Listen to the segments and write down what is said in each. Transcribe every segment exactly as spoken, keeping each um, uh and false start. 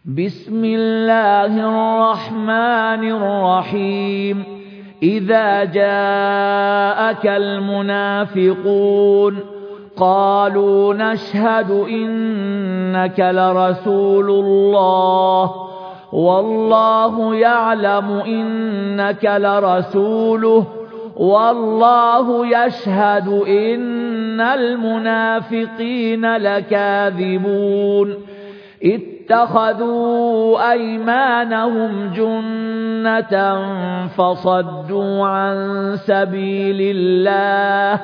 بسم الله الرحمن الرحيم إذا جاءك المنافقون قالوا نشهد إنك لرسول الله والله يعلم إنك لرسوله والله يشهد إن المنافقين لكاذبون اتخذوا أيمانهم جنة فصدوا عن سبيل الله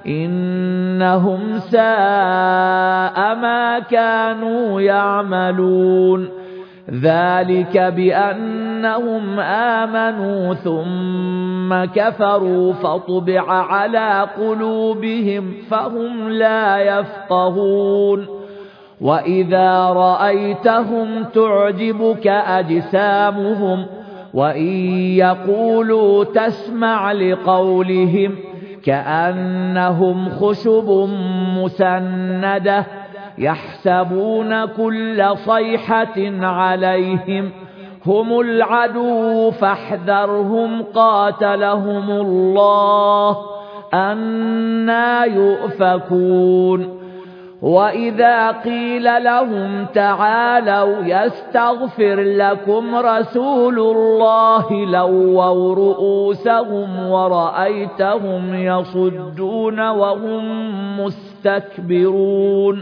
إنهم ساء ما كانوا يعملون ذلك بأنهم آمنوا ثم كفروا فطبع على قلوبهم فهم لا يفقهون وإذا رأيتهم تعجبك أجسامهم وإن يقولوا تسمع لقولهم كأنهم خشب مسندة يحسبون كل صيحة عليهم هم العدو فاحذرهم قاتلهم الله أنى يؤفكون وإذا قيل لهم تعالوا يستغفر لكم رسول الله لووا رؤوسهم ورأيتهم يصدون وهم مستكبرون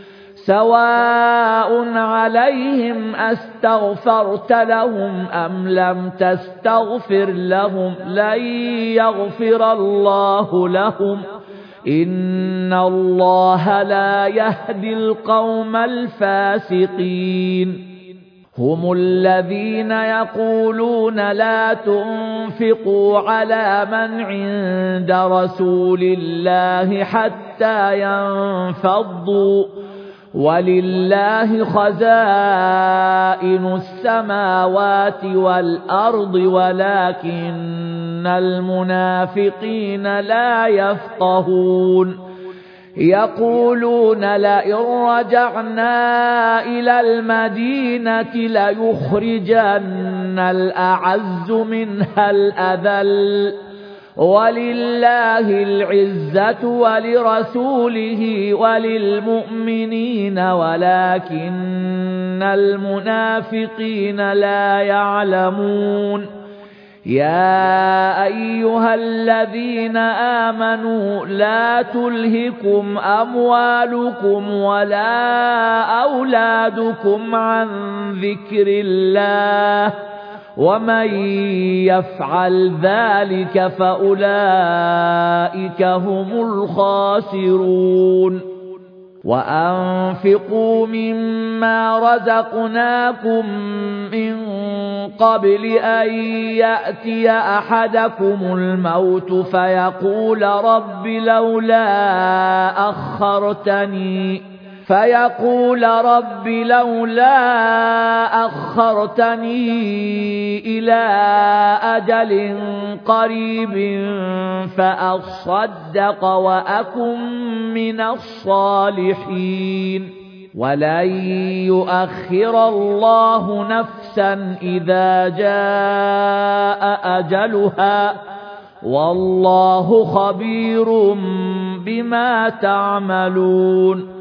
سواء عليهم أستغفرت لهم أم لم تستغفر لهم لن يغفر الله لهم إن الله لا يهدي القوم الفاسقين هم الذين يقولون لا تنفقوا على من عند رسول الله حتى ينفضوا ولله خزائن السماوات والأرض ولكن المنافقين لا يفقهون يقولون لئن رجعنا إلى المدينة ليخرجن الأعز منها الأذل ولله العزة ولرسوله وللمؤمنين ولكن المنافقين لا يعلمون يا أيها الذين آمنوا لا تلهكم أموالكم ولا أولادكم عن ذكر الله ومن يفعل ذلك فأولئك هم الخاسرون وأنفقوا مما رزقناكم من قبل أن يأتي أحدكم الموت فيقول رب لولا أخرتني فيقول رب لولا أخرتني إلى أجل قريب فأصدق وأكن من الصالحين ولن يؤخر الله نفسا إذا جاء أجلها والله خبير بما تعملون